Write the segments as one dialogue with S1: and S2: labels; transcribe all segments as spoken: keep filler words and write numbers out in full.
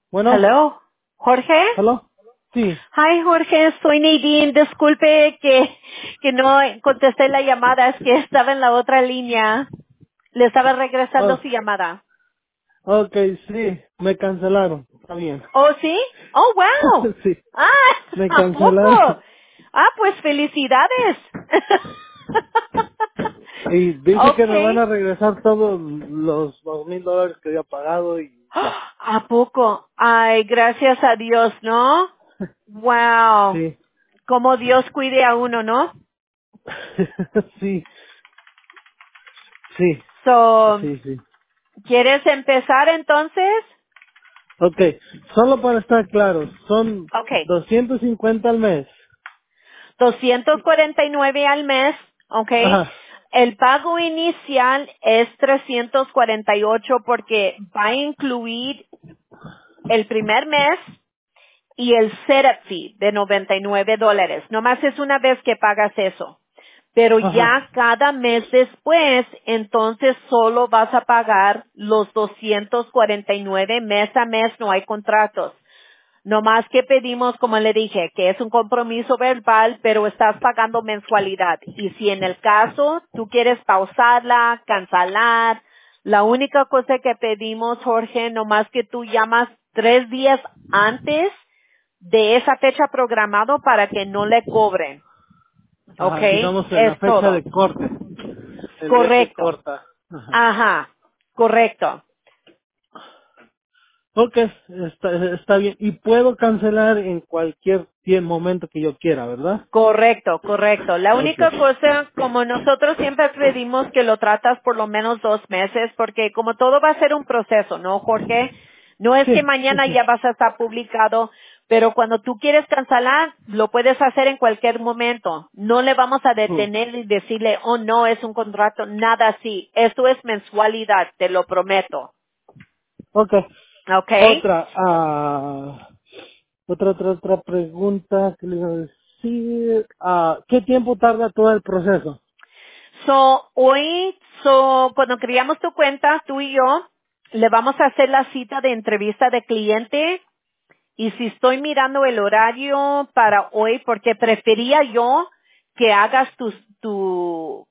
S1: Bueno,
S2: Hello, Jorge.
S1: ¿aló? Sí.
S2: Hi, Jorge, soy Nadine. Disculpe que, que no contesté la llamada, es que estaba en la otra línea. Le estaba regresando
S1: Oh,
S2: su llamada.
S1: ok, sí, me cancelaron. Está bien.
S2: ¿Oh, sí? Oh, wow.
S1: Sí,
S2: Ah,
S1: me
S2: ¿a poco?
S1: cancelaron.
S2: Ah, pues felicidades.
S1: Y dice que me van
S2: Okay.
S1: a regresar todos los dos mil dólares que había pagado y ya.
S2: ¿A poco? Ay, gracias a Dios, ¿no? Wow.
S1: Sí.
S2: Como Dios cuide a uno, ¿no?
S1: Sí, sí,
S2: So,
S1: sí, sí.
S2: ¿quieres empezar entonces?
S1: Ok, solo para estar claros, son
S2: Okay.
S1: doscientos cincuenta al mes.
S2: doscientos cuarenta y nueve al mes, okay.
S1: Ajá,
S2: El pago inicial es trescientos cuarenta y ocho porque va a incluir el primer mes y el setup fee de noventa y nueve dólares. Nomás es una vez que pagas eso. Pero
S1: ajá.
S2: ya cada mes después, entonces solo vas a pagar los doscientos cuarenta y nueve mes a mes, no hay contratos. No más que pedimos, como le dije, que es un compromiso verbal, pero estás pagando mensualidad. Y si en el caso tú quieres pausarla, cancelar, la única cosa que pedimos, Jorge, no más que tú llamas tres días antes de esa fecha programado para que no le cobren. ¿Ok?
S1: Ajá, digamos en la
S2: Es
S1: fecha
S2: todo.
S1: de corte, el día que
S2: Correcto.
S1: corta. Ajá.
S2: Ajá. Correcto.
S1: Ok, está, está bien. Y puedo cancelar en cualquier tie- momento que yo quiera, ¿verdad?
S2: Correcto, correcto. La
S1: Ok.
S2: única cosa, como nosotros siempre pedimos que lo tratas por lo menos dos meses, porque como todo va a ser un proceso, ¿no, Jorge? No es que
S1: Sí, sí,
S2: mañana
S1: sí.
S2: ya vas a estar publicado, pero cuando tú quieres cancelar, lo puedes hacer en cualquier momento. No le vamos a
S1: Mm.
S2: detener y decirle, oh no, es un contrato, nada así. Esto es mensualidad, te lo prometo.
S1: Ok.
S2: ¿Ok?
S1: Otra, ah, otra, otra, otra pregunta que le iba a decir. Ah, ¿qué tiempo tarda todo el proceso?
S2: So, hoy, so, cuando creamos tu cuenta, tú y yo, le vamos a hacer la cita de entrevista de cliente y si estoy mirando el horario para hoy, porque prefería yo que hagas tu, tu,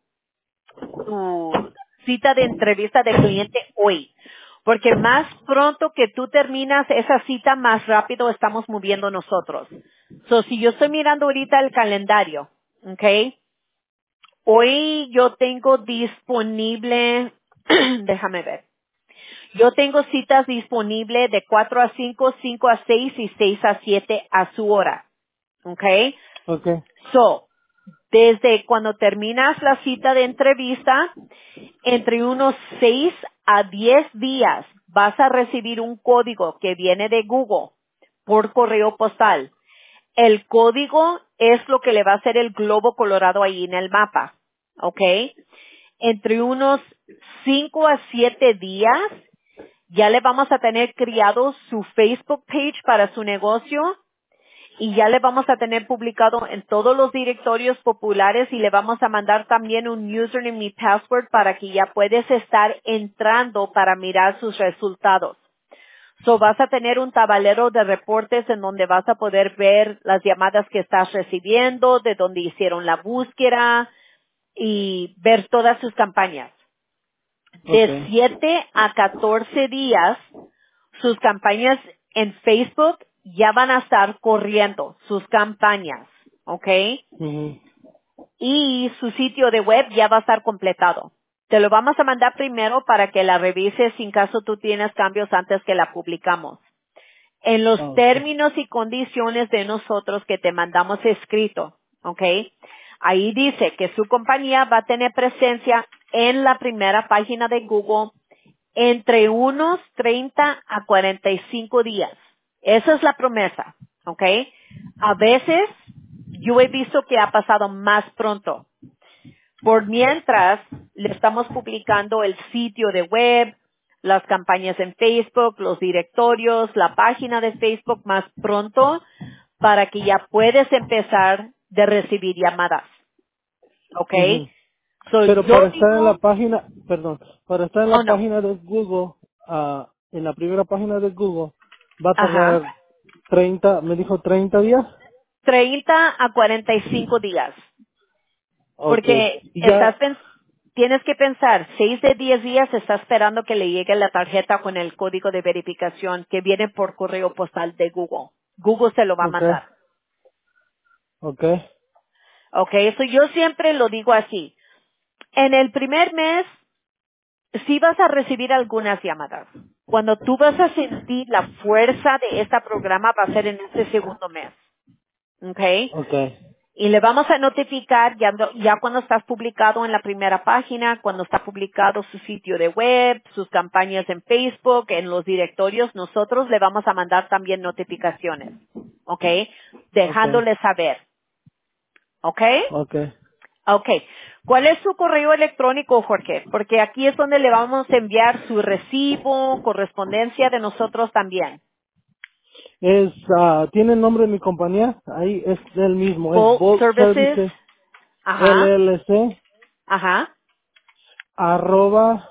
S2: tu cita de entrevista de cliente hoy. Porque más pronto que tú terminas esa cita, más rápido estamos moviendo nosotros. So, si yo estoy mirando ahorita el calendario, ¿ok? Hoy yo tengo disponible, déjame ver, yo tengo citas disponibles de cuatro a cinco, cinco a seis y seis a siete a su hora. ¿Ok?
S1: Ok.
S2: So, desde cuando terminas la cita de entrevista, entre unos seis a diez días vas a recibir un código que viene de Google por correo postal. El código es lo que le va a hacer el globo colorado ahí en el mapa. ¿Ok? Entre unos cinco a siete días ya le vamos a tener criado su Facebook page para su negocio y ya le vamos a tener publicado en todos los directorios populares y le vamos a mandar también un username y password para que ya puedes estar entrando para mirar sus resultados. So vas a tener un tablero de reportes en donde vas a poder ver las llamadas que estás recibiendo, de dónde hicieron la búsqueda y ver todas sus campañas.
S1: Ok.
S2: De siete a catorce días, sus campañas en Facebook ya van a estar corriendo, sus campañas, ¿ok?
S1: Ujú.
S2: Y su sitio de web ya va a estar completado. Te lo vamos a mandar primero para que la revises sin caso tú tienes cambios antes que la publicamos. En los
S1: Ok.
S2: términos y condiciones de nosotros que te mandamos escrito, ¿ok? Ahí dice que su compañía va a tener presencia en la primera página de Google entre unos treinta a cuarenta y cinco días. Esa es la promesa, ¿ok? A veces yo he visto que ha pasado más pronto. Por mientras, le estamos publicando el sitio de web, las campañas en Facebook, los directorios, la página de Facebook más pronto para que ya puedes empezar de recibir llamadas. ¿Ok?
S1: Ujú.
S2: So,
S1: Pero
S2: yo
S1: para estar en la
S2: digo,
S1: página, perdón, para estar en la
S2: oh no,
S1: página de Google, ah, en la primera página de Google, Va a
S2: Ajá.
S1: tardar treinta, me dijo treinta días.
S2: treinta a cuarenta y cinco días.
S1: Ok.
S2: Porque
S1: Y
S2: estás
S1: ya,
S2: pens- tienes que pensar, seis de diez días está esperando que le llegue la tarjeta con el código de verificación que viene por correo postal de Google. Google se lo va a
S1: ok,
S2: mandar.
S1: ok,
S2: Ok, eso yo siempre lo digo así. En el primer mes sí vas a recibir algunas llamadas. Cuando tú vas a sentir la fuerza de este programa va a ser en este segundo mes. ¿Ok?
S1: ok,
S2: Y le vamos a notificar ya, no- ya cuando estás publicado en la primera página, cuando está publicado su sitio de web, sus campañas en Facebook, en los directorios, nosotros le vamos a mandar también notificaciones. ¿Ok?
S1: ok,
S2: Dejándole saber. ¿Ok?
S1: ok.
S2: Ok. ¿Cuál es su correo electrónico, Jorge? Porque aquí es donde le vamos a enviar su recibo, correspondencia de nosotros también.
S1: Es, ah, ¿tiene el nombre de mi compañía? Ahí es el mismo, es
S2: Bolt
S1: Bolt
S2: Services.
S1: Services
S2: Ajá.
S1: L L C
S2: Ajá.
S1: arroba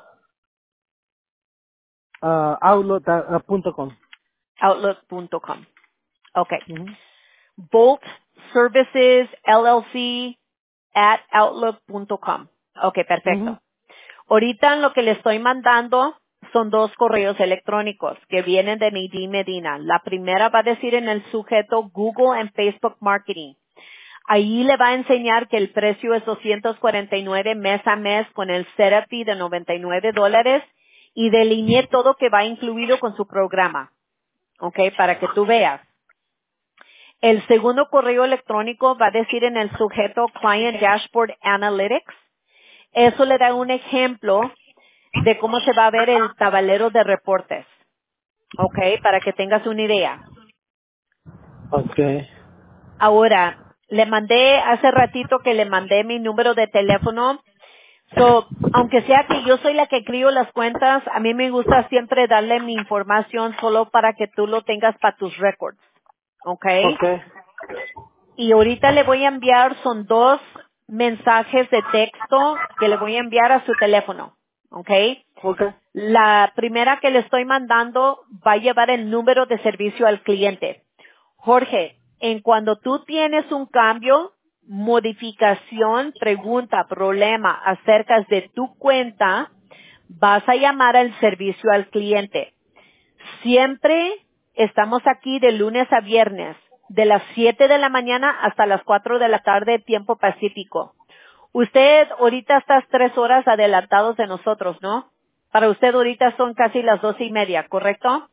S1: ah, outlook punto com.
S2: Outlook punto com. Ok.
S1: Ujú,
S2: Bolt Services L L C at outlook punto com. Ok,
S1: ujú,
S2: perfecto. Ahorita lo que le estoy mandando son dos correos electrónicos que vienen de Nadine Medina. La primera va a decir en el sujeto Google and Facebook Marketing. Ahí le va a enseñar que el precio es doscientos cuarenta y nueve mes a mes con el setup fee de noventa y nueve dólares y delineé todo que va incluido con su programa. Ok, para que tú veas. El segundo correo electrónico va a decir en el sujeto Client Dashboard Analytics. Eso le da un ejemplo de cómo se va a ver el tablero de reportes. ¿Ok? Para que tengas una idea.
S1: ok,
S2: Ahora, le mandé hace ratito que le mandé mi número de teléfono. So, aunque sea que yo soy la que crío las cuentas, a mí me gusta siempre darle mi información solo para que tú lo tengas para tus records. ¿Ok?
S1: ok,
S2: Y ahorita le voy a enviar, son dos mensajes de texto que le voy a enviar a su teléfono. ¿Ok?
S1: ok,
S2: La primera que le estoy mandando va a llevar el número de servicio al cliente. Jorge, en cuando tú tienes un cambio, modificación, pregunta, problema acerca de tu cuenta, vas a llamar al servicio al cliente. Siempre estamos aquí de lunes a viernes, de las siete de la mañana hasta las cuatro de la tarde, tiempo pacífico. Usted ahorita está tres horas adelantados de nosotros, ¿no? Para usted ahorita son casi las doce y media, ¿correcto?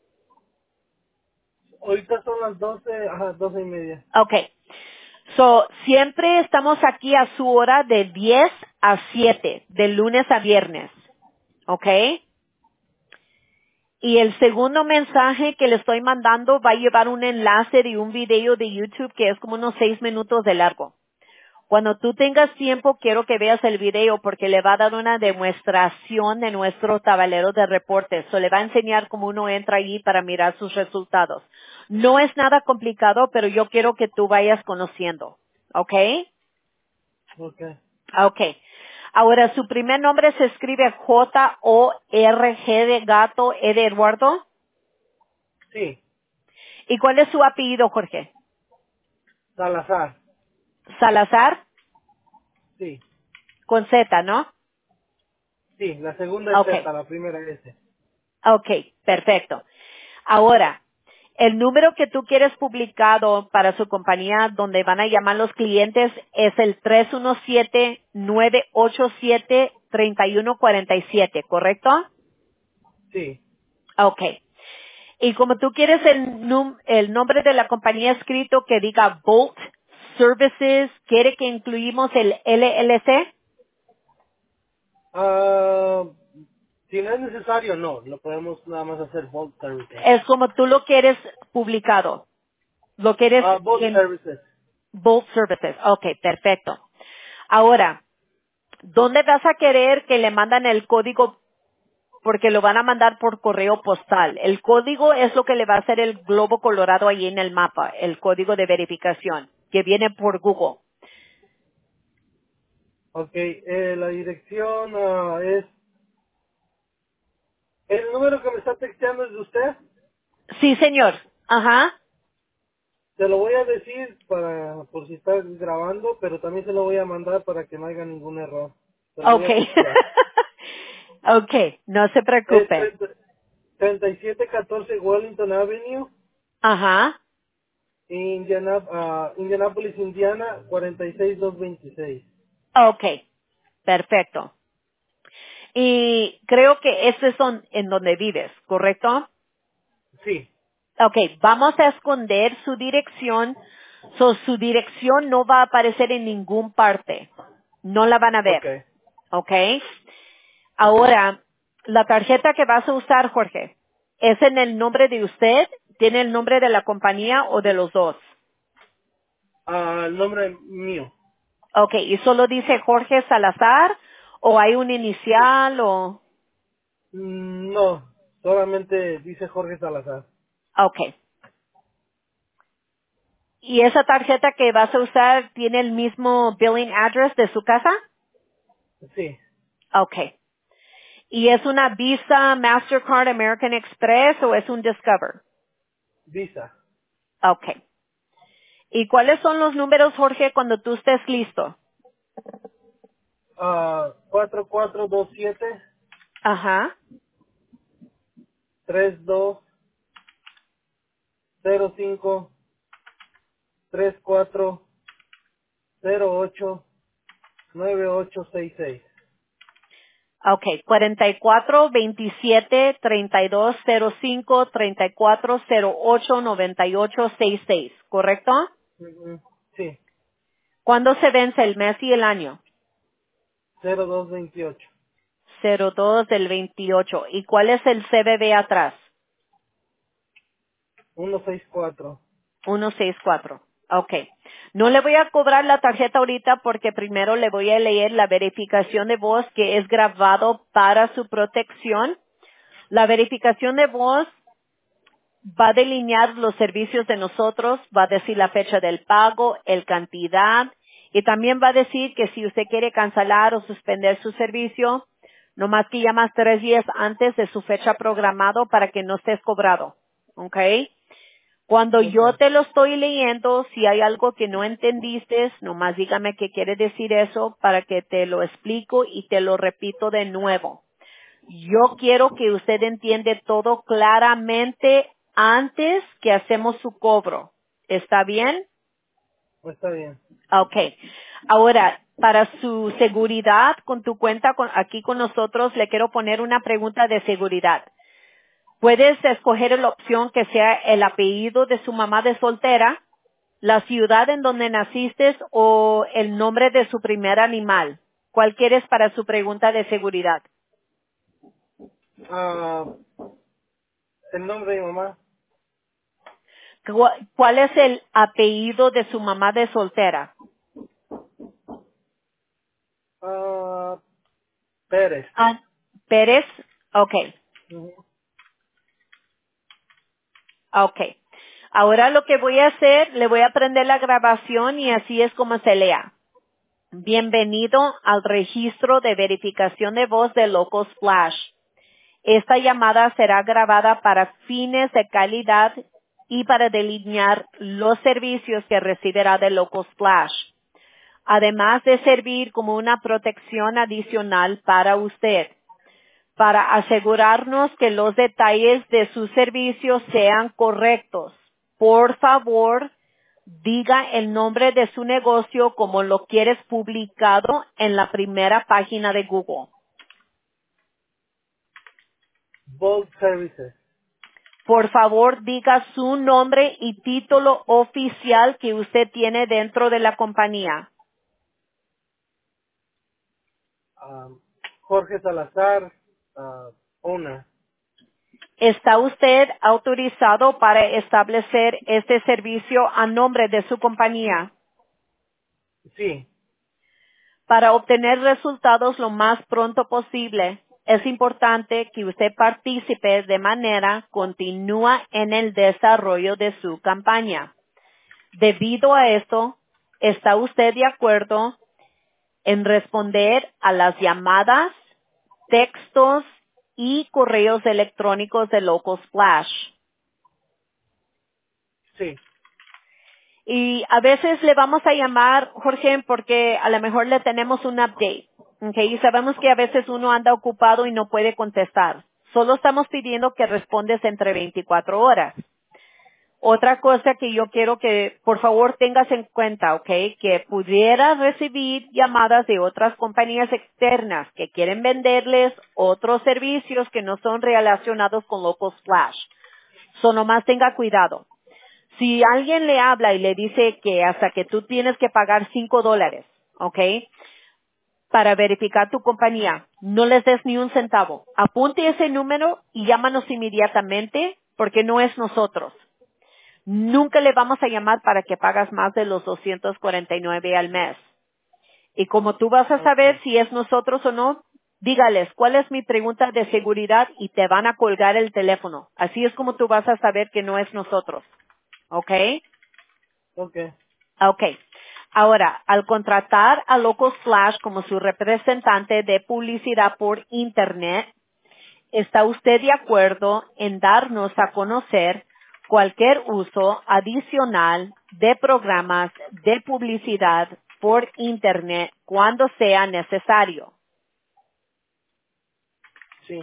S1: ahorita son las doce, ajá, doce y media.
S2: Okay. So, siempre estamos aquí a su hora de diez a siete, de lunes a viernes. ¿Ok? Y el segundo mensaje que le estoy mandando va a llevar un enlace de un video de YouTube que es como unos seis minutos de largo. Cuando tú tengas tiempo, quiero que veas el video porque le va a dar una demostración de nuestro tablero de reportes. O le va a enseñar cómo uno entra allí para mirar sus resultados. No es nada complicado, pero yo quiero que tú vayas conociendo. ¿Ok?
S1: Ok,
S2: Ok. Ahora, su primer nombre se escribe J O R G de gato, E de Eduardo.
S1: sí,
S2: ¿Y cuál es su apellido, Jorge?
S1: Salazar,
S2: Salazar,
S1: sí,
S2: con Z, ¿no?
S1: sí, la segunda es
S2: Ok.
S1: Z, la primera es S.
S2: Ok, perfecto. Ahora, el número que tú quieres publicado para su compañía donde van a llamar los clientes es el tres uno siete, nueve ocho siete, tres uno cuatro siete, ¿correcto?
S1: Sí,
S2: Ok. Y como tú quieres el, num- el nombre de la compañía escrito que diga Bolt Services, ¿quiere que incluimos el L L C?
S1: ah, si no es necesario, no, lo podemos nada más hacer Bolt Services.
S2: Es como tú lo quieres publicado. Lo quieres
S1: Ah, Bolt
S2: en
S1: Services.
S2: Bolt Services. Ok, perfecto. Ahora, ¿dónde vas a querer que le mandan el código? Porque lo van a mandar por correo postal. El código es lo que le va a hacer el globo colorado ahí en el mapa, el código de verificación, que viene por Google.
S1: Ok, eh, la dirección ah, es... ¿El número que me está texteando es de usted?
S2: Sí, señor. Ajá.
S1: Se lo voy a decir para por si está grabando, pero también se lo voy a mandar para que no haya ningún error. Se lo voy a
S2: Okay.
S1: textear.
S2: Okay, no se
S1: Es
S2: preocupe.
S1: treinta y siete catorce Wellington Avenue,
S2: Ajá.
S1: Indiana, ah, Indianapolis, Indiana, cuarenta y seis mil doscientos veintiséis.
S2: Okay. Perfecto. Y creo que esos son en donde vives, ¿correcto?
S1: Sí,
S2: Okay, vamos a esconder su dirección. So, su dirección no va a aparecer en ningún parte. No la van a ver.
S1: ok.
S2: Okay. Ahora, la tarjeta que vas a usar, Jorge, ¿es en el nombre de usted? ¿Tiene el nombre de la compañía o de los dos?
S1: Ah, el nombre mío.
S2: Okay, ¿y solo dice Jorge Salazar o hay un inicial o...?
S1: Mm, No, solamente dice Jorge Salazar.
S2: Okay. ¿Y esa tarjeta que vas a usar tiene el mismo billing address de su casa?
S1: Sí,
S2: Okay. ¿Y es una Visa, Mastercard, American Express o es un Discover?
S1: Visa.
S2: Okay. ¿Y cuáles son los números, Jorge, cuando tú estés listo?
S1: Ah, cuatro cuatro dos siete
S2: Ajá.
S1: tres dos cero cinco tres cuatro cero ocho nueve ocho seis seis.
S2: Okay, cuarenta y cuatro, veintisiete, treinta y dos, cero cinco, treinta y cuatro, cero ocho, noventa y ocho, sesenta y seis, ¿correcto?
S1: Ujú, sí,
S2: ¿Cuándo se vence el mes y el año?
S1: cero dos veintiocho.
S2: cero dos del veintiocho. ¿Y cuál es el C V V atrás?
S1: Uno seis cuatro.
S2: ciento sesenta y cuatro. Okay. No le voy a cobrar la tarjeta ahorita porque primero le voy a leer la verificación de voz que es grabado para su protección. La verificación de voz va a delinear los servicios de nosotros, va a decir la fecha del pago, el cantidad, y también va a decir que si usted quiere cancelar o suspender su servicio, no más que llamas tres días antes de su fecha programado para que no estés cobrado. ¿Ok? Cuando
S1: Ok,
S2: yo te lo estoy leyendo, si hay algo que no entendiste, nomás dígame qué quiere decir eso para que te lo explico y te lo repito de nuevo. Yo quiero que usted entiende todo claramente antes que hacemos su cobro. ¿Está bien?
S1: pues está bien.
S2: Okay. Ahora, para su seguridad con tu cuenta con- aquí con nosotros, le quiero poner una pregunta de seguridad. Puedes escoger la opción que sea el apellido de su mamá de soltera, la ciudad en donde naciste o el nombre de su primer animal. ¿Cuál quieres para su pregunta de seguridad?
S1: Ah, el nombre de mi mamá.
S2: ¿Cu- ¿Cuál es el apellido de su mamá de soltera?
S1: Ah, Pérez.
S2: Ah, Pérez. Okay,
S1: Ujú.
S2: okay. Ahora lo que voy a hacer, le voy a prender la grabación y así es como se lea. Bienvenido al registro de verificación de voz de Locos Flash. Esta llamada será grabada para fines de calidad y para delinear los servicios que recibirá de Locos Flash, además de servir como una protección adicional para usted. Para asegurarnos que los detalles de su servicio sean correctos, por favor, diga el nombre de su negocio como lo quieres publicado en la primera página de Google.
S1: Bold Services.
S2: Por favor, diga su nombre y título oficial que usted tiene dentro de la compañía.
S1: Ah, Jorge Salazar. Ah, owner.
S2: ¿Está usted autorizado para establecer este servicio a nombre de su compañía?
S1: Sí.
S2: Para obtener resultados lo más pronto posible, es importante que usted participe de manera continua en el desarrollo de su campaña. Debido a esto, ¿está usted de acuerdo en responder a las llamadas, textos y correos electrónicos de Locos Flash?
S1: Sí.
S2: Y a veces le vamos a llamar, Jorge, porque a lo mejor le tenemos un update. Okay, y sabemos que a veces uno anda ocupado y no puede contestar. Solo estamos pidiendo que respondes entre veinticuatro horas. Otra cosa que yo quiero que por favor tengas en cuenta, ¿ok? Que pudieras recibir llamadas de otras compañías externas que quieren venderles otros servicios que no son relacionados con Local Flash. So nomás tenga cuidado. Si alguien le habla y le dice que hasta que tú tienes que pagar cinco dólares, ¿ok? Para verificar tu compañía, no les des ni un centavo. Apunte ese número y llámanos inmediatamente porque no es nosotros. Nunca le vamos a llamar para que pagas más de los doscientos cuarenta y nueve al mes. Y como tú vas a saber
S1: Okay.
S2: si es nosotros o no, dígales cuál es mi pregunta de seguridad y te van a colgar el teléfono. Así es como tú vas a saber que no es nosotros. ¿Ok?
S1: Okay.
S2: Ok. Ahora, al contratar a Local Flash como su representante de publicidad por Internet, ¿está usted de acuerdo en darnos a conocer cualquier uso adicional de programas de publicidad por Internet cuando sea necesario?
S1: Sí.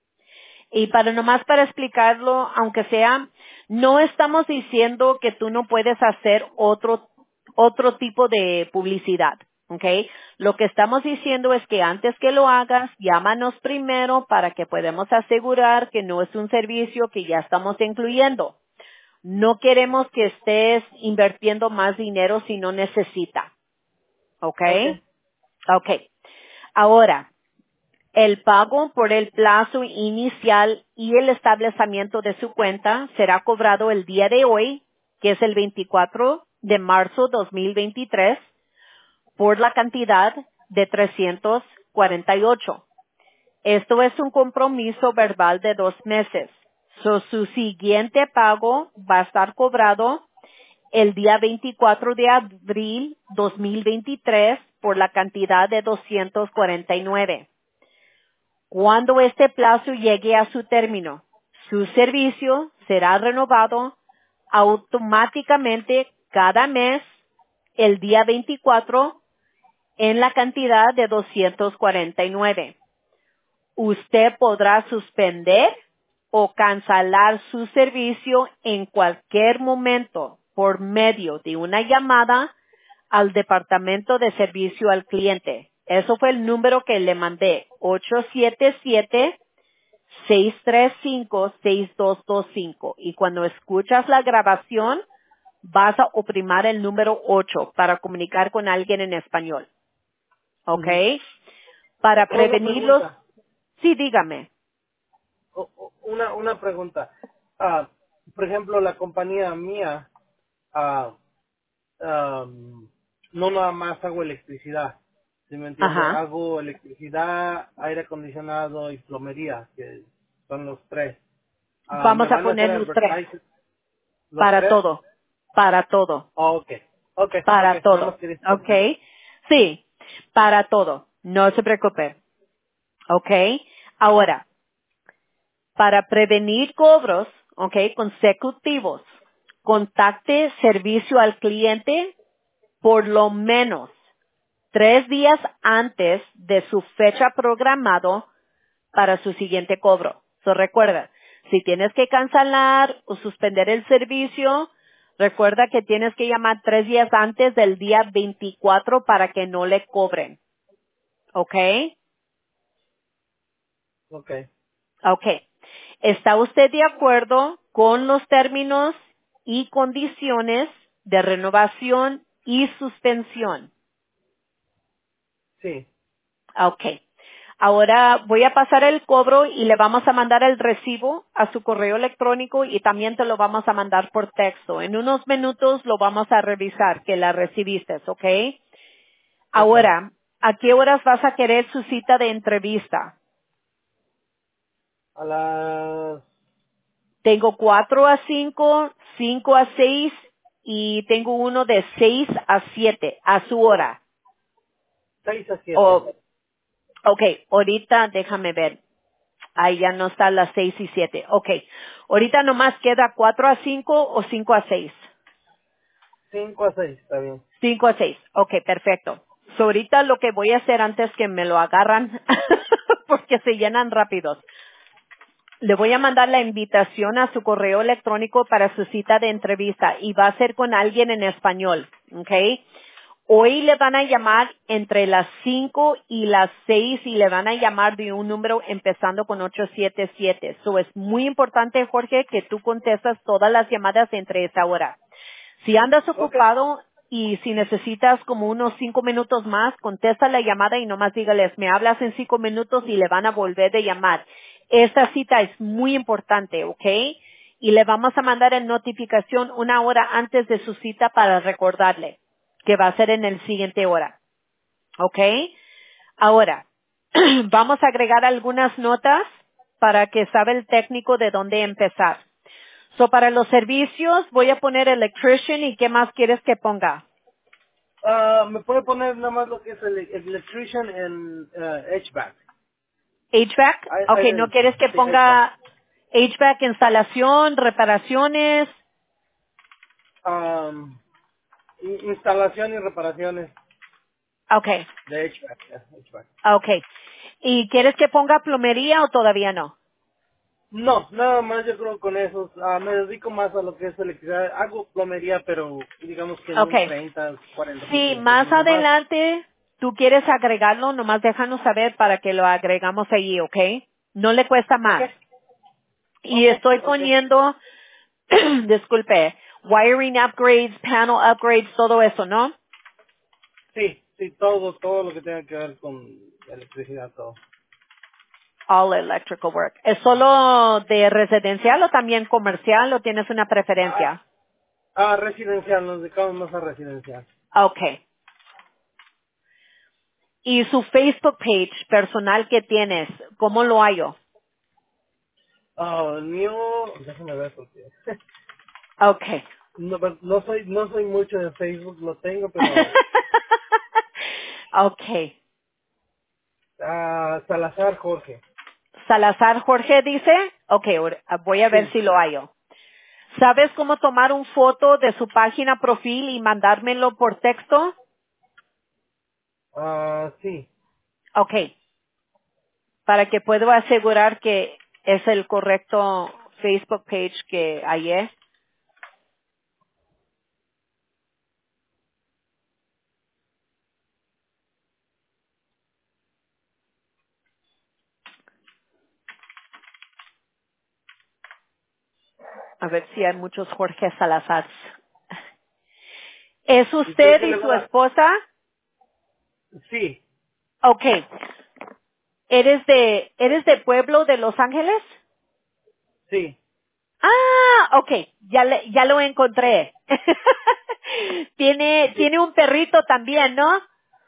S2: Y para nomás para explicarlo, aunque sea, no estamos diciendo que tú no puedes hacer otro, otro tipo de publicidad, ¿ok? Lo que estamos diciendo es que antes que lo hagas, llámanos primero para que podamos asegurar que no es un servicio que ya estamos incluyendo. No queremos que estés invirtiendo más dinero si no necesita, ¿ok?
S1: Okay.
S2: Ok. Ahora, el pago por el plazo inicial y el establecimiento de su cuenta será cobrado el día de hoy, que es el veinticuatro de marzo dos mil veintitrés, por la cantidad de trescientos cuarenta y ocho. Esto es un compromiso verbal de dos meses. So, su siguiente pago va a estar cobrado el día veinticuatro de abril dos mil veintitrés por la cantidad de doscientos cuarenta y nueve. Cuando este plazo llegue a su término, su servicio será renovado automáticamente cada mes el día veinticuatro en la cantidad de doscientos cuarenta y nueve. Usted podrá suspender o cancelar su servicio en cualquier momento por medio de una llamada al Departamento de Servicio al Cliente. Eso fue el número que le mandé, ocho siete siete, seis tres cinco, seis dos dos cinco. Y cuando escuchas la grabación, vas a oprimir el número ocho para comunicar con alguien en español. ¿Ok?
S1: Ujú.
S2: Para
S1: O- Una
S2: prevenirlos,
S1: pregunta.
S2: sí, dígame.
S1: O- o- Una, una pregunta. Ah, por ejemplo, la compañía mía, ah, am, no nada más hago electricidad, ¿sí me entiende?
S2: Ajá.
S1: Hago electricidad, aire acondicionado y plomería, que son los tres. Ah, ¿me
S2: Vamos a
S1: van a hacer
S2: poner los tres.
S1: advertise los
S2: Para
S1: tres?
S2: todo. Para todo.
S1: Oh, ok, ok, ok,
S2: Para
S1: nada más
S2: todo.
S1: quería
S2: ¿Ok?
S1: saber.
S2: Sí. Para todo. No se preocupe. ¿Ok? Ahora, para prevenir cobros, ¿ok? Consecutivos, contacte servicio al cliente por lo menos tres días antes de su fecha programado para su siguiente cobro. So, recuerda, si tienes que cancelar o suspender el servicio, recuerda que tienes que llamar tres días antes del día veinticuatro para que no le cobren. ¿Ok?
S1: Ok.
S2: Ok. ¿Está usted de acuerdo con los términos y condiciones de renovación y suspensión?
S1: Sí.
S2: Ok. Ahora voy a pasar el cobro y le vamos a mandar el recibo a su correo electrónico y también te lo vamos a mandar por texto. En unos minutos lo vamos a revisar que la recibiste, ¿ok?
S1: Ok.
S2: Ahora, ¿a qué horas vas a querer su cita de entrevista?
S1: A las
S2: Tengo cuatro a cinco, cinco a seis y tengo uno de seis a siete a su hora.
S1: seis a siete.
S2: O, ok, ahorita déjame ver. Ahí ya no está las seis y siete. Ok. Ahorita nomás queda cuatro a cinco o cinco a seis.
S1: cinco a seis, está bien.
S2: Cinco a seis. Ok, perfecto. So, ahorita lo que voy a hacer antes que me lo agarran, porque se llenan rápidos. Le voy a mandar la invitación a su correo electrónico para su cita de entrevista y va a ser con alguien en español, ¿ok? Hoy le van a llamar entre las cinco y las seis y le van a llamar de un número empezando con ocho siete siete. So es muy importante, Jorge, que tú contestas todas las llamadas entre esa hora. Si andas
S1: Ok,
S2: ocupado y si necesitas como unos cinco minutos más, contesta la llamada y nomás dígales, me hablas en cinco minutos y le van a volver de llamar. Esta cita es muy importante, ¿ok? Y le vamos a mandar en notificación una hora antes de su cita para recordarle que va a ser en el siguiente hora, ¿ok? Ahora, vamos a agregar algunas notas para que sabe el técnico de dónde empezar. So, para los servicios voy a poner electrician y ¿qué más quieres que ponga?
S1: ah, me puede poner nada más lo que es el, el electrician en eh, H V A C.
S2: H V A C.
S1: Ahí,
S2: Ok,
S1: ahí le
S2: ¿no
S1: dice,
S2: quieres que
S1: sí, H V A C.
S2: ponga H V A C instalación, reparaciones?
S1: Am, i- instalación y reparaciones
S2: Ok,
S1: de H V A C. ya, H V A C.
S2: ok. ¿Y quieres que ponga plomería o todavía no?
S1: No, nada más yo creo con esos. ah, me dedico más a lo que es electricidad. Hago plomería, pero digamos que en
S2: Ok.
S1: un treinta, cuarenta por
S2: Si
S1: ciento.
S2: más
S1: Nomás,
S2: adelante tú quieres agregarlo, nomás déjanos saber para que lo agregamos allí, ¿ok? No le cuesta
S1: ok,
S2: más. Y
S1: ok,
S2: estoy
S1: ok.
S2: poniendo, disculpe, wiring upgrades, panel upgrades, todo eso, ¿no?
S1: Sí, sí, todo, todo lo que tenga que ver con electricidad, todo.
S2: All electrical work. ¿Es solo de residencial o también comercial o tienes una
S1: Ah,
S2: preferencia?
S1: ah, residencial, nos dedicamos más a residencial.
S2: Okay. ¿Y su Facebook page personal que tienes, cómo lo hallo?
S1: Ah, el mío, déjame ver porque
S2: Okay.
S1: no, pero no soy, no soy mucho de Facebook, lo tengo, pero
S2: Okay.
S1: ah, Salazar Jorge.
S2: Salazar Jorge dice, okay, ahora voy a ver
S1: Sí,
S2: si lo hallo. ¿Sabes cómo tomar un foto de su página profil y mandármelo por texto?
S1: ah, sí.
S2: Okay. Para que pueda asegurar que es el correcto Facebook page que hallé. A ver si hay muchos Jorge Salazar. ¿Es
S1: ¿Y cree
S2: usted
S1: que
S2: y
S1: le va
S2: su
S1: a dar?
S2: esposa?
S1: Sí,
S2: Ok. ¿Eres de, eres de pueblo de Los Ángeles?
S1: sí.
S2: Ah, ok. Ya le, ya lo encontré. tiene,
S1: Sí,
S2: tiene un perrito también, ¿no?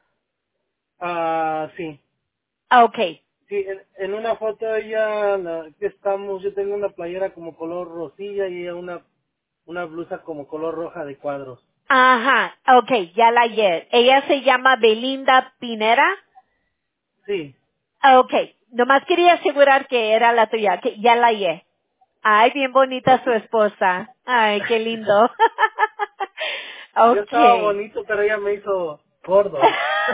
S1: ah, sí.
S2: Ah, ok.
S1: Sí, en, en una foto ella, la, que estamos, yo tengo una playera como color rosilla y ella una, una blusa como color roja de cuadros.
S2: Ajá, ok, ya la hallé. Ella se llama Belinda Pinera.
S1: Sí.
S2: Ah, ok. Nomás quería asegurar que era la tuya, que ya la hallé. Ay, bien bonita su esposa. Ay, qué lindo.
S1: Yo estaba
S2: Okay.
S1: bonito, pero ella me hizo gordo.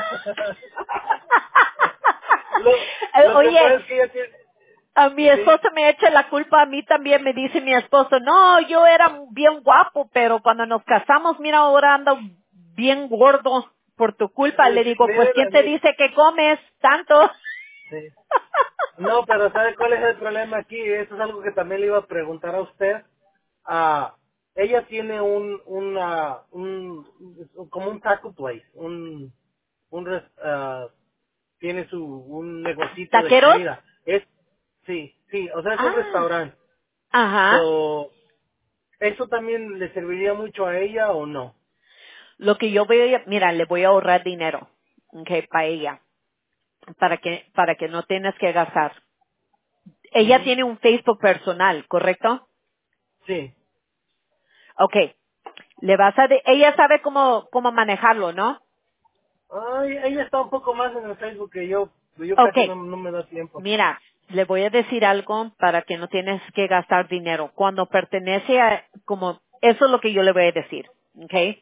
S1: lo,
S2: Eh,
S1: lo que
S2: Oye,
S1: pasa es que ella tiene...
S2: a mi
S1: Sí,
S2: esposo me echa la culpa, a mí también me dice mi esposo, no, yo era bien guapo, pero cuando nos casamos, mira, ahora ando bien gordo por tu culpa. Le
S1: sí,
S2: digo, pues,
S1: mira,
S2: ¿quién te
S1: mira.
S2: dice que comes tanto?
S1: Sí. No, pero ¿sabe cuál es el problema aquí? Eso es algo que también le iba a preguntar a usted. Ah, ella tiene un, una, un, como un taco place, un, un, res- ah, tiene su, un negocito de
S2: ¿Taqueros?
S1: comida. Es, sí, sí, o sea, es un
S2: Ah,
S1: restaurante.
S2: ajá.
S1: So, ¿eso también le serviría mucho a ella o no?
S2: Lo que yo voy a, mira, le voy a ahorrar dinero, okay, para ella, para que, para que no tengas que gastar. Ella
S1: Ujú.
S2: tiene un Facebook personal, ¿correcto?
S1: Sí.
S2: Okay. Le vas a, de- ella sabe cómo, cómo manejarlo, ¿no?
S1: Ay, ella está un poco más en el Facebook que yo, yo casi no,
S2: Okay.
S1: no me da tiempo.
S2: Mira, le voy a decir algo para que no tienes que gastar dinero. Cuando pertenece a, como, eso es lo que yo le voy a decir. ¿ok?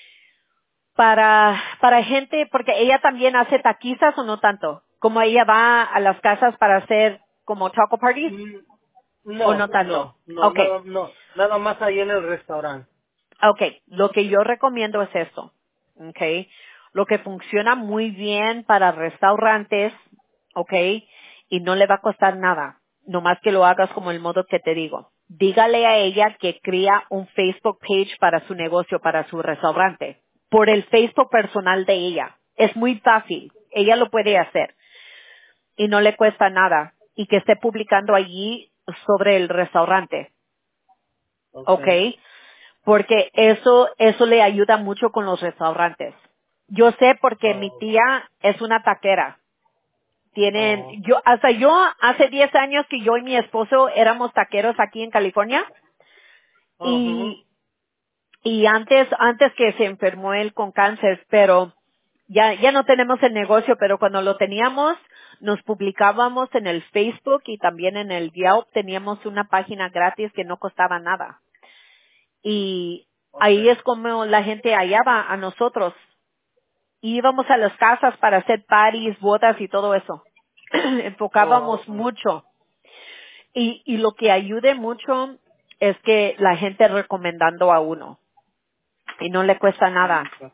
S2: Para, para gente, porque ella también hace taquizas o no tanto, como ella va a las casas para hacer como taco parties
S1: Mm,
S2: o
S1: No,
S2: no tanto.
S1: no, no,
S2: Ok,
S1: nada, no, nada más ahí en el restaurante.
S2: ok, lo que yo recomiendo es esto, ok, lo que funciona muy bien para restaurantes, ok, y no le va a costar nada, nomás que lo hagas como el modo que te digo. Dígale a ella que crea un Facebook page para su negocio, para su restaurante, por el Facebook personal de ella. Es muy fácil, ella lo puede hacer y no le cuesta nada y que esté publicando allí sobre el restaurante, ok,
S1: Okay.
S2: porque eso, eso le ayuda mucho con los restaurantes. Yo sé porque mi
S1: Oh,
S2: tía es una taquera. Tienen,
S1: oh,
S2: yo, hasta yo, hace diez años que yo y mi esposo éramos taqueros aquí en California
S1: ujú,
S2: y, y antes, antes que se enfermó él con cáncer, pero ya, ya no tenemos el negocio, pero cuando lo teníamos, nos publicábamos en el Facebook y también en el Yelp, teníamos una página gratis que no costaba nada. Y ahí
S1: okay,
S2: es como la gente hallaba a nosotros. Íbamos a las casas para hacer parties, bodas y todo eso.
S1: oh,
S2: Enfocábamos mucho. Y, y lo que ayude mucho es que la gente recomendando a uno. Y no le cuesta nada.
S1: okay,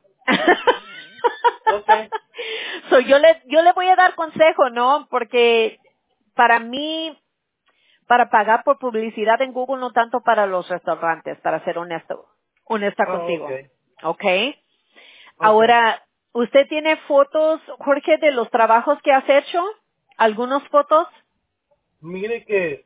S1: okay,
S2: So, yo le, yo le voy a dar consejo, ¿no? Porque para mí, para pagar por publicidad en Google, no tanto para los restaurantes, para ser honesto, honesta
S1: oh,
S2: contigo.
S1: okay,
S2: ¿Ok?
S1: okay.
S2: Ahora, ¿usted tiene fotos, Jorge, de los trabajos que has hecho? ¿Algunas fotos?
S1: Mire que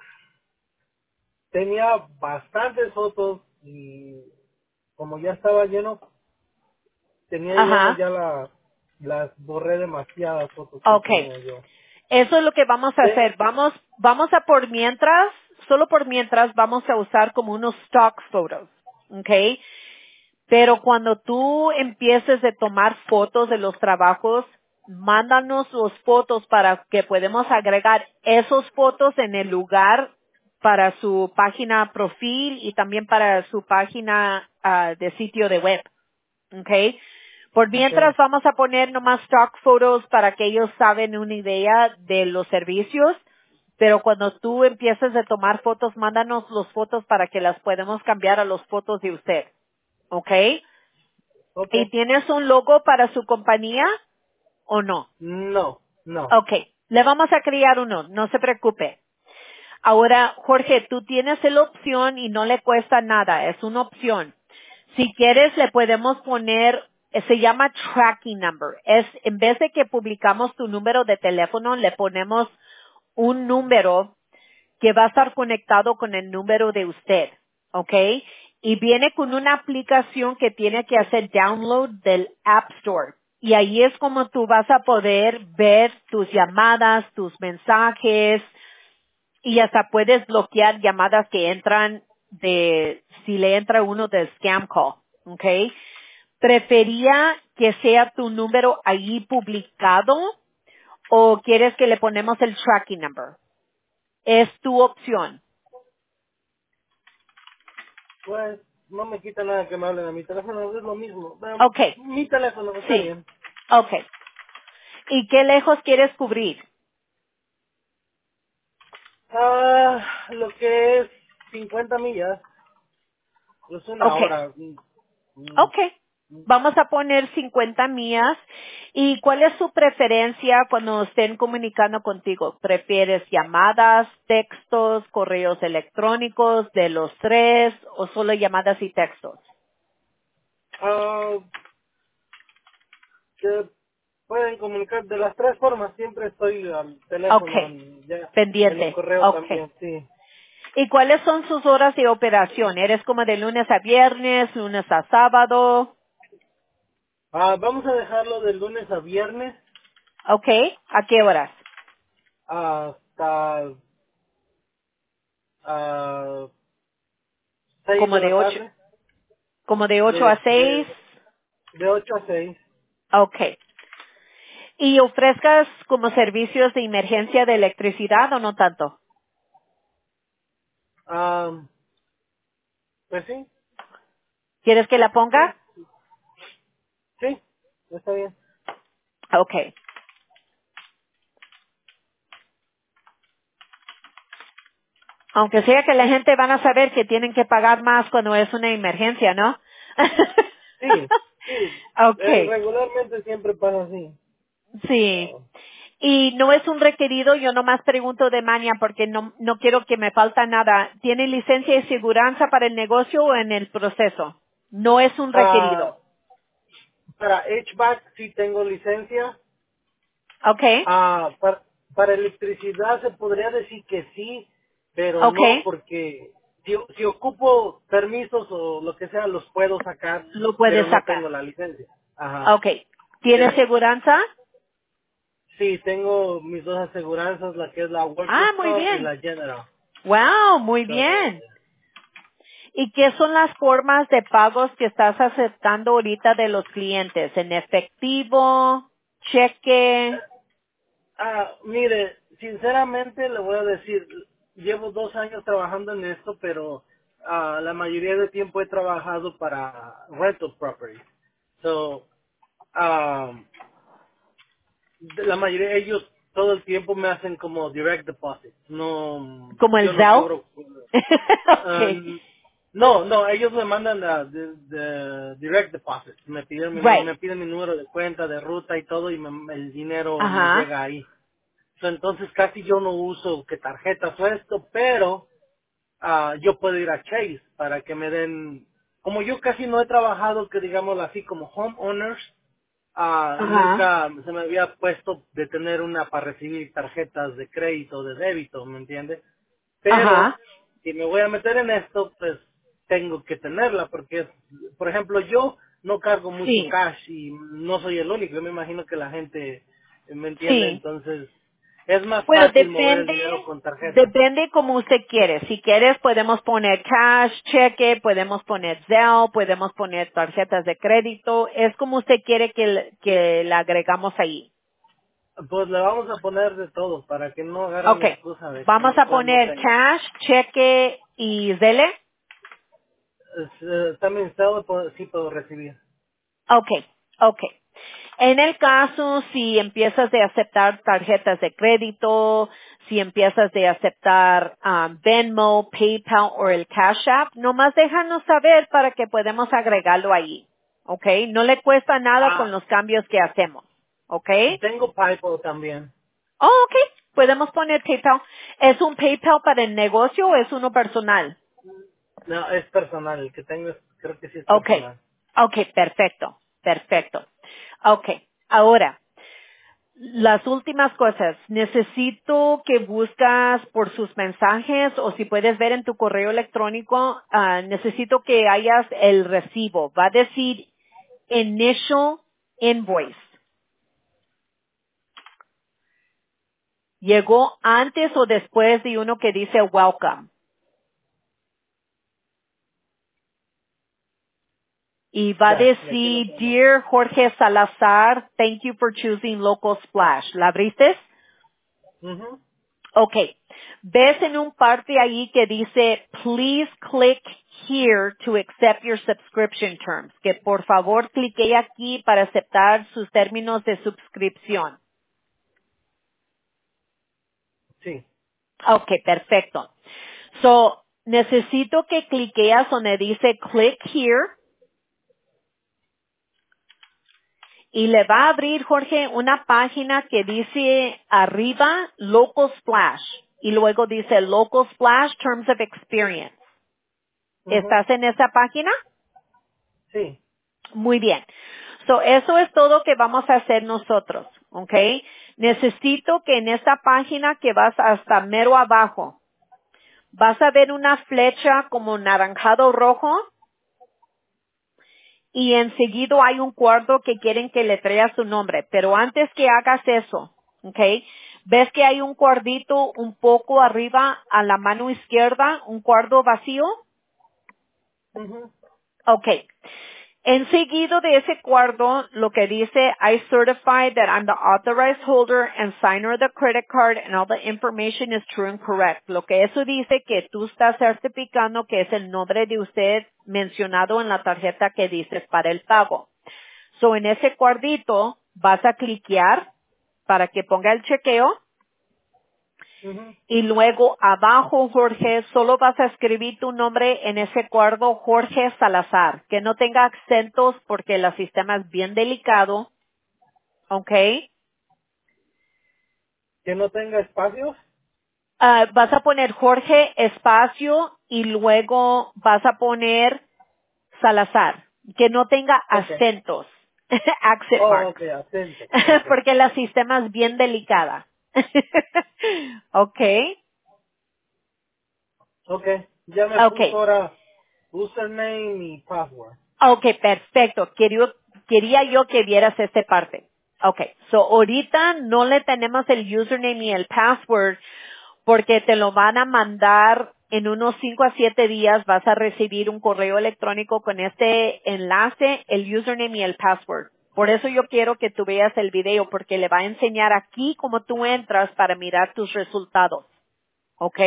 S1: tenía bastantes fotos y como ya estaba lleno, tenía lleno
S2: Ajá.
S1: ya la, las borré demasiadas fotos que
S2: Okay.
S1: tenía yo.
S2: Eso es lo que vamos a
S1: Te-
S2: hacer. Vamos, vamos a por mientras, solo por mientras vamos a usar como unos stock photos. Okay. Pero cuando tú empieces a tomar fotos de los trabajos, mándanos las fotos para que podamos agregar esos fotos en el lugar para su página profil y también para su página ah, de sitio de web. Okay. Por
S1: okay,
S2: mientras vamos a poner nomás stock photos para que ellos saben una idea de los servicios, pero cuando tú empieces a tomar fotos, mándanos las fotos para que las podamos cambiar a las fotos de usted. ¿Ok? ¿Y
S1: okay.
S2: tienes un logo para su compañía o no?
S1: No, no.
S2: Ok, le vamos a crear uno, no se preocupe. Ahora, Jorge, tú tienes la opción y no le cuesta nada, es una opción. Si quieres, le podemos poner, eh, se llama tracking number. Es, en vez de que publicamos tu número de teléfono, le ponemos un número que va a estar conectado con el número de usted, ¿ok? Y viene con una aplicación que tiene que hacer download del App Store. Y ahí es como tú vas a poder ver tus llamadas, tus mensajes, y hasta puedes bloquear llamadas que entran de, si le entra uno de scam call, ¿ok? ¿Prefería que sea tu número ahí publicado o quieres que le ponemos el tracking number? Es tu opción.
S1: Pues no me quita nada que me hablen a mi teléfono, es lo mismo. Eh,
S2: Okay,
S1: Mi teléfono está
S2: sí,
S1: bien.
S2: okay. ¿Y qué lejos quieres cubrir?
S1: Ah, lo que es cincuenta millas, es una
S2: Okay,
S1: hora. Mm, mm,
S2: okay.
S1: mm.
S2: Vamos a poner cincuenta millas. ¿Y cuál es su preferencia cuando estén comunicando contigo? ¿Prefieres llamadas, textos, correos electrónicos, de los tres o solo llamadas y textos?
S1: Ah, se pueden comunicar de las tres formas, siempre estoy al teléfono,
S2: Okay,
S1: en, ya, en el
S2: pendiente.
S1: correo
S2: Okay.
S1: también, sí.
S2: ¿Y cuáles son sus horas de operación? ¿Eres como de lunes a viernes, lunes a sábado?
S1: Ah, vamos a dejarlo de lunes a viernes
S2: Okay. ¿A qué horas?
S1: hasta ah, seis
S2: Como
S1: de
S2: de
S1: la
S2: ocho,
S1: tarde,
S2: como de ocho a
S1: de,
S2: seis.
S1: de, de ocho a seis.
S2: Okay. ¿Y ofrezcas como servicios de emergencia de electricidad o no tanto?
S1: Ah, pues sí,
S2: ¿Quieres que la
S1: Sí,
S2: ponga?
S1: sí, está bien.
S2: Okay. Aunque sea que la gente van a saber que tienen que pagar más cuando es una emergencia, ¿no?
S1: Sí, sí, eh,
S2: Okay.
S1: regularmente siempre pasa así.
S2: Sí.
S1: So,
S2: Y no es un requerido, yo nomás pregunto de maña porque no, no quiero que me falta nada. ¿Tiene licencia de seguridad para el negocio o en el proceso? No es un
S1: ah,
S2: requerido.
S1: para H V A C sí tengo licencia.
S2: Okay.
S1: Ah, para, para electricidad se podría decir que sí, pero no
S2: Okay.
S1: porque si, si ocupo permisos o lo que sea los puedo sacar,
S2: Lo
S1: pero
S2: puedes
S1: no
S2: sacar.
S1: tengo la licencia. Ajá.
S2: Okay. ¿Tiene
S1: Eh,
S2: seguranza?
S1: sí, tengo mis dos aseguranzas, la que es la
S2: Ah,
S1: Workers
S2: muy
S1: Comp y
S2: bien.
S1: la General.
S2: Wow, muy
S1: So,
S2: bien. ¿Y qué son las formas de pagos que estás aceptando ahorita de los clientes? ¿En efectivo? ¿Cheque?
S1: ah, mire, sinceramente le voy a decir, llevo dos años trabajando en esto, pero ah, la mayoría del tiempo he trabajado para rental properties. So, um, de la mayoría de ellos todo el tiempo me hacen como direct deposit. No,
S2: ¿Como
S1: yo
S2: el
S1: no
S2: Zelle?
S1: cobro.
S2: Okay.
S1: Um, no, no, ellos me mandan la de, de direct deposit. Me piden mi nu-
S2: Right.
S1: me piden mi número de cuenta, de ruta y todo y me- el dinero me
S2: Ajá.
S1: llega ahí. So, entonces casi yo no uso que tarjetas o esto, pero ah, yo puedo ir a Chase para que me den, como yo casi no he trabajado que digamos así como homeowners, ah,
S2: Ajá.
S1: nunca se me había puesto de tener una para recibir tarjetas de crédito, de débito, ¿me entiendes? Pero
S2: Ajá.
S1: si me voy a meter en esto, pues tengo que tenerla porque, por ejemplo, yo no cargo mucho
S2: Sí.
S1: cash y no soy el único. Yo me imagino que la gente me entiende,
S2: Sí.
S1: entonces es más
S2: Bueno,
S1: fácil mover el
S2: depende,
S1: dinero con tarjeta.
S2: depende como usted quiere. Si quieres, podemos poner cash, cheque, podemos poner Zelle, podemos poner tarjetas de crédito. Es como usted quiere que, le- que la agregamos ahí.
S1: Pues le vamos a poner de todo para que no agarren
S2: Ok.
S1: la excusa de que
S2: Vamos
S1: no,
S2: a
S1: pues, no
S2: poner
S1: tengo.
S2: cash, cheque y Zelle.
S1: Es, eh, también estado, pues, sí puedo recibir.
S2: Okay, okay. En el caso, si empiezas de aceptar tarjetas de crédito, si empiezas de aceptar um, Venmo, PayPal o el Cash App, nomás déjanos saber para que podamos agregarlo ahí. Okay, no le cuesta nada con
S1: Ah,
S2: los cambios que hacemos. Okay.
S1: tengo PayPal también.
S2: Oh, okay. Podemos poner PayPal. ¿Es un PayPal para el negocio o es uno personal?
S1: No, es personal, el que tengo es, creo que sí es
S2: Okay.
S1: personal.
S2: Okay, perfecto. Perfecto. Okay. Ahora, las últimas cosas. Necesito que buscas por sus mensajes o si puedes ver en tu correo electrónico, ah, necesito que hayas el recibo. Va a decir initial invoice. ¿Llegó antes o después de uno que dice welcome? Y va a
S1: Ya, y aquí lo
S2: decir,
S1: tengo.
S2: Dear Jorge Salazar, thank you for choosing Local Splash. ¿La abriste?
S1: Ujú.
S2: Ok. Ves en un parte ahí que dice, please click here to accept your subscription terms. Que por favor clique aquí para aceptar sus términos de suscripción.
S1: Sí.
S2: Ok, perfecto. So, necesito que cliqueas donde dice click here y le va a abrir, Jorge, una página que dice arriba Local Splash y luego dice Local Splash Terms of Experience.
S1: Ujú.
S2: ¿Estás en esa página?
S1: Sí.
S2: Muy bien. So, eso es todo que vamos a hacer nosotros, ¿ok? Necesito que en esta página que vas hasta mero abajo, vas a ver una flecha como naranjado rojo y enseguida hay un cuadro que quieren que le traiga su nombre. Pero antes que hagas eso, ¿ok? ¿Ves que hay un cuadrito un poco arriba a la mano izquierda, un cuadro vacío?
S1: Ujú.
S2: Ok. Enseguido de ese cuadro, lo que dice, I certify that I'm the authorized holder and signer of the credit card and all the information is true and correct. Lo que eso dice que tú estás certificando que es el nombre de usted mencionado en la tarjeta que dices para el pago. So, en ese cuadrito vas a cliquear para que ponga el chequeo.
S1: Ujú.
S2: Y luego abajo, Jorge, solo vas a escribir tu nombre en ese cuadro, Jorge Salazar, que no tenga acentos porque el sistema es bien delicado, ¿ok?
S1: Que no tenga espacios.
S2: Ah, vas a poner Jorge espacio y luego vas a poner Salazar, que no tenga
S1: Ok.
S2: acentos, accent
S1: Oh,
S2: marks,
S1: ok, acento. Ok.
S2: porque la sistema es bien delicada. ¿Ok?
S1: Ok. Ya me puso
S2: Ok.
S1: ahora username y password.
S2: Ok, perfecto. Quería, quería yo que vieras esta parte. Ok, so ahorita no le tenemos el username y el password porque te lo van a mandar en unos cinco a siete días. Vas a recibir un correo electrónico con este enlace, el username y el password. Por eso yo quiero que tú veas el video porque le va a enseñar aquí cómo tú entras para mirar tus resultados. ¿Ok?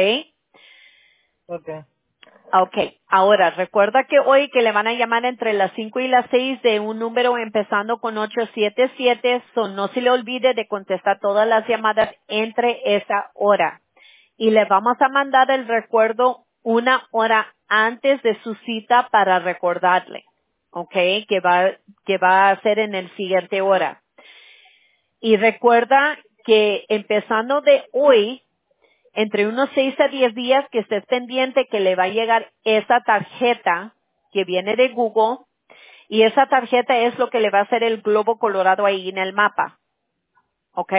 S1: Ok.
S2: Ok, ahora recuerda que hoy que le van a llamar entre las cinco y las seis de un número empezando con ocho siete siete, so no se le olvide de contestar todas las llamadas entre esa hora. Y le vamos a mandar el recuerdo una hora antes de su cita para recordarle, ok, que va, que va a hacer en el siguiente hora. Y recuerda que empezando de hoy, entre unos seis a diez días que estés pendiente que le va a llegar esa tarjeta que viene de Google y esa tarjeta es lo que le va a hacer el globo colorado ahí en el mapa, ¿ok?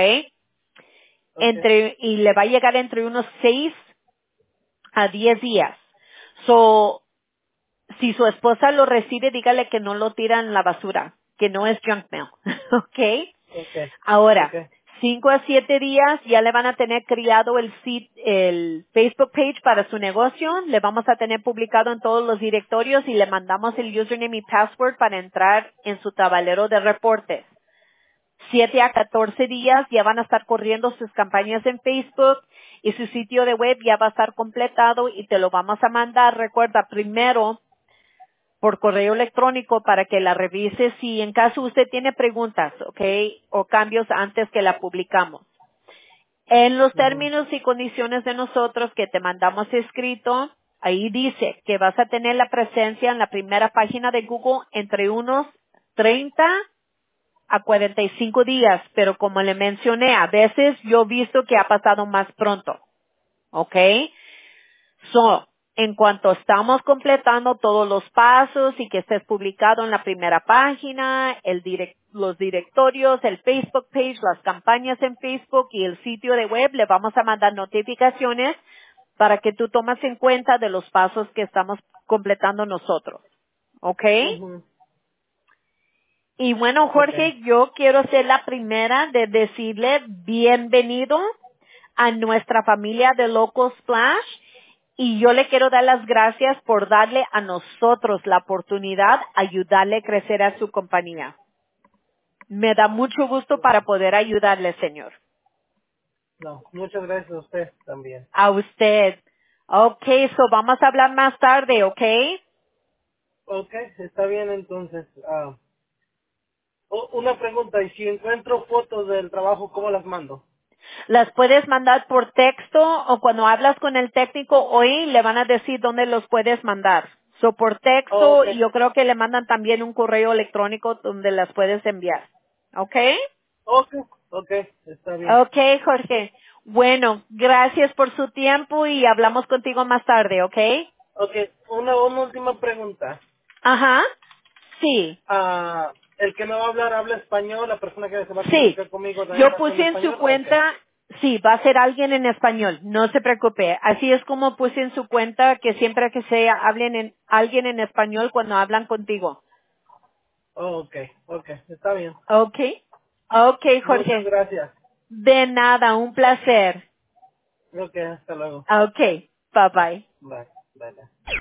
S1: Ok.
S2: Entre, y le va a llegar entre unos seis a diez días. So, si su esposa lo recibe, dígale que no lo tira en la basura, que no es junk mail, ¿ok?
S1: Ok. Ok.
S2: Ahora, cinco a siete días ya le van a tener criado el sit- el Facebook page para su negocio, le vamos a tener publicado en todos los directorios y le mandamos el username y password para entrar en su tablero de reportes. siete a catorce días ya van a estar corriendo sus campañas en Facebook y su sitio de web ya va a estar completado y te lo vamos a mandar. Recuerda, primero por correo electrónico para que la revise si en caso usted tiene preguntas, ¿ok? O cambios antes que la publicamos. En los
S1: Ujú.
S2: términos y condiciones de nosotros que te mandamos escrito, ahí dice que vas a tener la presencia en la primera página de Google entre unos treinta a cuarenta y cinco días, pero como le mencioné, a veces yo he visto que ha pasado más pronto, ¿ok? So, en cuanto estamos completando todos los pasos y que estés publicado en la primera página, el direc- los directorios, el Facebook page, las campañas en Facebook y el sitio de web, le vamos a mandar notificaciones para que tú tomes en cuenta de los pasos que estamos completando nosotros. ¿Ok?
S1: Ujú.
S2: Y bueno,
S1: Ok.
S2: Jorge, yo quiero ser la primera de decirle bienvenido a nuestra familia de Local Splash y yo le quiero dar las gracias por darle a nosotros la oportunidad de ayudarle a crecer a su compañía. Me da mucho gusto para poder ayudarle, señor.
S1: No, muchas gracias a usted también.
S2: A usted. Ok, so vamos a hablar más tarde, ¿ok?
S1: Ok, está bien entonces. Ah, o- una pregunta, y si encuentro fotos del trabajo, ¿cómo las mando?
S2: Las puedes mandar por texto o cuando hablas con el técnico hoy le van a decir dónde los puedes mandar. So por
S1: Oh,
S2: texto
S1: ok.
S2: y yo creo que le mandan también un correo electrónico donde las puedes enviar. ¿Ok?
S1: Ok. Ok, está bien.
S2: Ok, Jorge. Bueno, gracias por su tiempo y hablamos contigo más tarde, ¿ok?
S1: Ok, una, una última pregunta.
S2: Ajá. Sí.
S1: Ah, el que me va a hablar habla español, la persona que se va a
S2: Sí,
S1: comunicar conmigo también
S2: yo
S1: va a ser en
S2: puse en su
S1: español. Ok.
S2: cuenta, sí, va a ser alguien en español, no se preocupe. Así es como puse en su cuenta que siempre que sea hablen en alguien en español cuando hablan contigo.
S1: Oh, ok, ok, está bien.
S2: Okay, okay,
S1: Muchas
S2: Jorge.
S1: gracias.
S2: De nada, un placer.
S1: Ok, hasta luego.
S2: Okay, bye bye.
S1: Bye, bye, bye.